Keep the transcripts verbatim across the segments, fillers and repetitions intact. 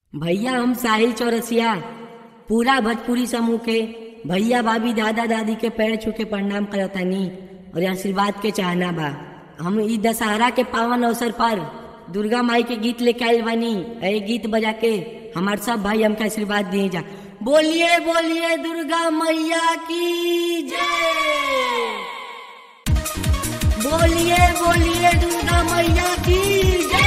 भैया हम साहिल चौरसिया पूरा भोजपुरी समूह के भैया भाभी दादा दादी के पैर छू के प्रणाम करतानी और आशीर्वाद के चाहना बा। हम ई दशहरा के पावन अवसर पर दुर्गा माई के गीत लेके आयल बानी। ए गीत बजा के हमारे सब भाई हमके आशीर्वाद दिए जा। बोलिए बोलिए दुर्गा मैया की जय। बोलिए बोलिए दुर्गा मैया की जय।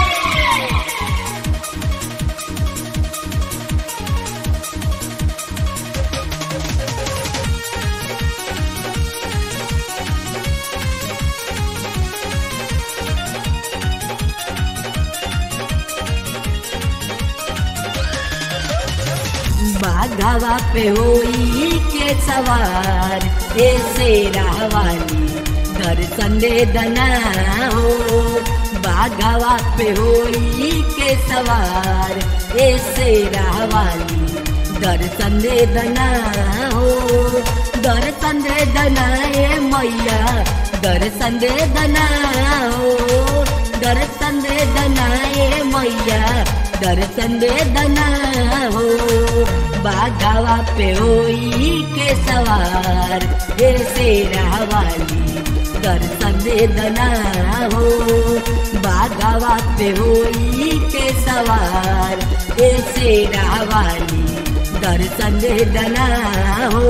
बाघावा पे होई के सवार ऐसे रावाली दर्शन दे दना हो। बाघावा पे होई के सवार ऐसे रावाली दर्शन दे दना हो। दर्शन दे दना ए मैया दर्शन दे दना हो। दर्शन दे दना ए मैया दर्शन दे दना हो। बाघावा पे होई के सवार ऐसे रावाली दर्शन दे दना हो। बाघावा पे होई के सवार ऐसे रावाली दर्शन दे दना हो।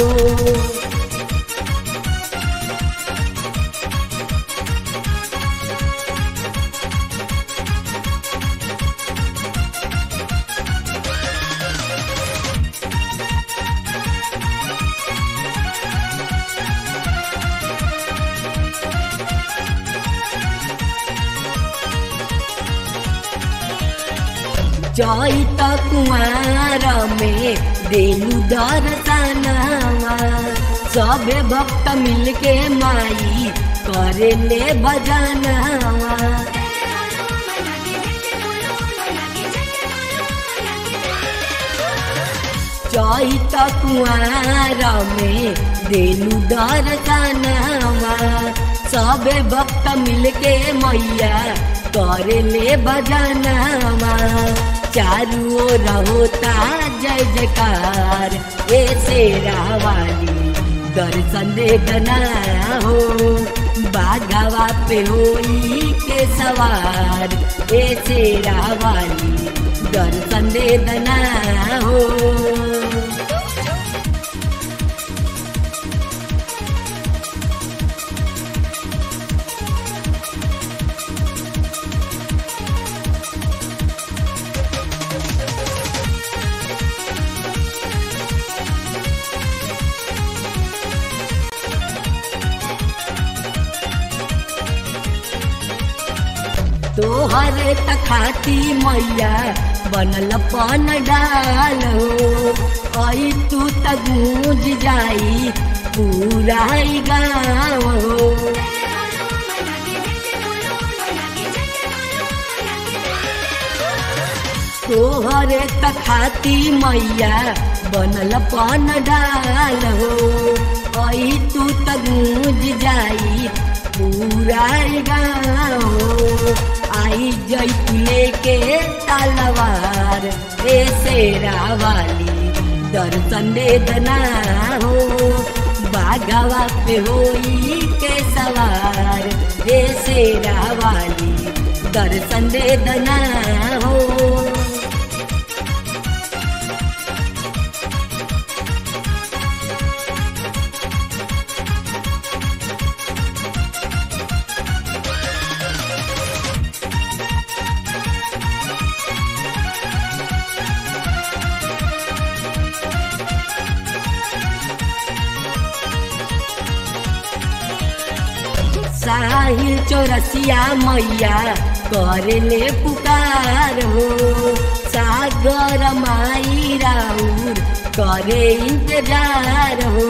चैत कुआर में देलू दर्शनवा सबे भक्त मिलके माई करे ले भजनवा। चैत कुआर में देलू दर्शनवा सबे भक्त मिलके मैया करे ले भजनवा। चारू ओर होता जय जयकार ऐसे रावाली दर्शन दे दना हो। बाघावा पे होई के सवार ऐसे रावाली दर्शन दे दना हो। तोहर तखाती मैया बनल पन डाल हो। आई तू त गूंज जाई पूरा गाँव हो। तोहर तखाती मैया बनल पन डाल हो। आई तू त गूंज जाई पूरा गाँव। आई जई लेके तलवार ऐसे रावाली दर्शन दे दना हो। बाघावा पे होई के सवार ऐसे रावाली दर्शन दे दना हो। साहिल चौरसिया मैया करे ले पुकार हो। सागर माई राउर करे इंतजार हो।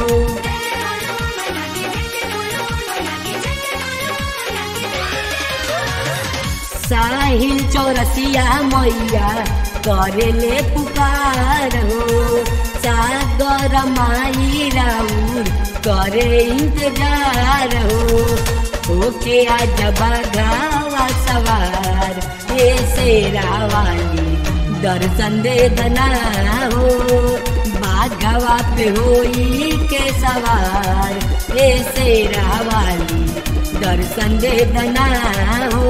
साहिल चौरसिया मैया करे ले पुकार हो। सागर माई राउर करे इंतजार हो। होके आज बाघावा सवार ऐसे रावाली दर्शन दे दना हो, बाघवा पे होई के सवार ए शेरा वाली, दर्शन दे दना हो।